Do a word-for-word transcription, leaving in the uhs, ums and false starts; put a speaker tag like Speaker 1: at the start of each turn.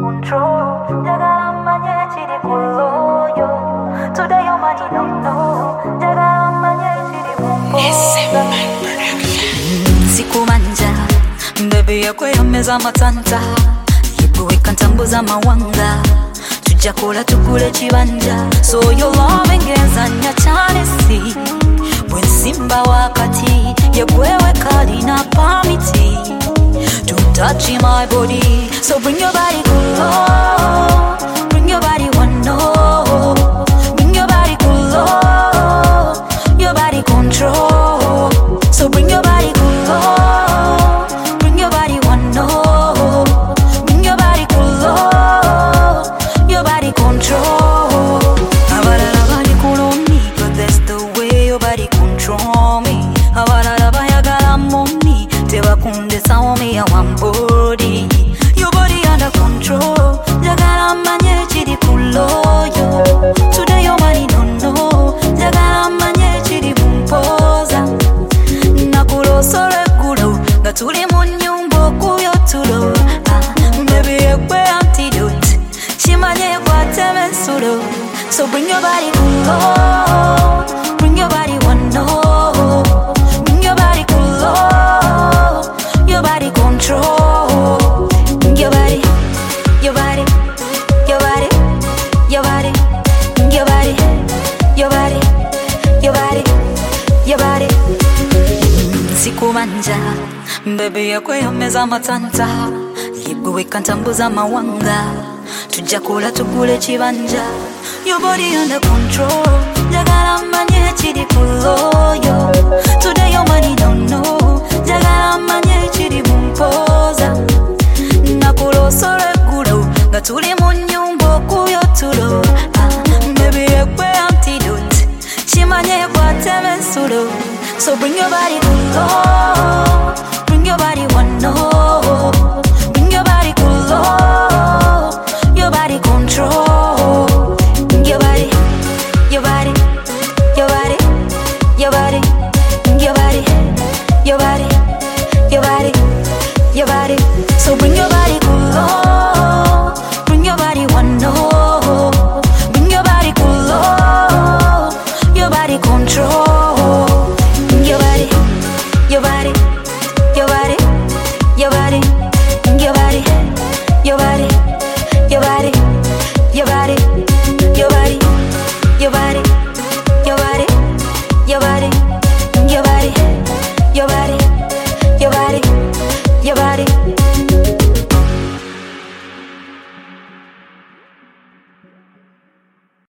Speaker 1: control. Jagala manye chiri kuloyo. Today your money don't know. Jagala manye chiri mumpoza. Siku manja, baby yakwe yameza matanta. Yibu ikantambuza mawanga. Tujakula tukule chibanja. So your loving is anya chanesi. When simba wakati yebwewe kali na pamiti. Don't touch my body. So bring your body cool. Bring your body one no. Bring your body cool. Your body control. So bring your body cool. Bring your body one no. Bring your body cool. Your body control. Abarabari kulomi, but that's the way your body control me. Abarabaya mommy, teba kunde saomi ya one body. Your body under control. Jagala manye chiri kuloyo. Today your money don't know. Jagala manye chiri mumpoza. Nakulo sore kulo. Gatuli munyumbo kuyo tulo. Ah, baby ekwe antidote. Chimanye kwa teme sulo. So bring your body cool. Bring your body one no. Bring your body cool. Your body control. Your body, your body, your body, your body, your body, your body, your body, your body. Siku manja, baby yakwe yameza matanta. Yibu ikantambuza mawanga. Tujakula tukule chibanja. Your body under control. Jagala manye chiri kuloyo. Today your money don't know. Jagala manye chiri mumpoza. Nakulo sore kulo. Gatuli munyumbo kuyo tulo. Ah, baby ekwe antidote. Chimanye kwa teme sulo. So bring your body cool. Bring your body one no.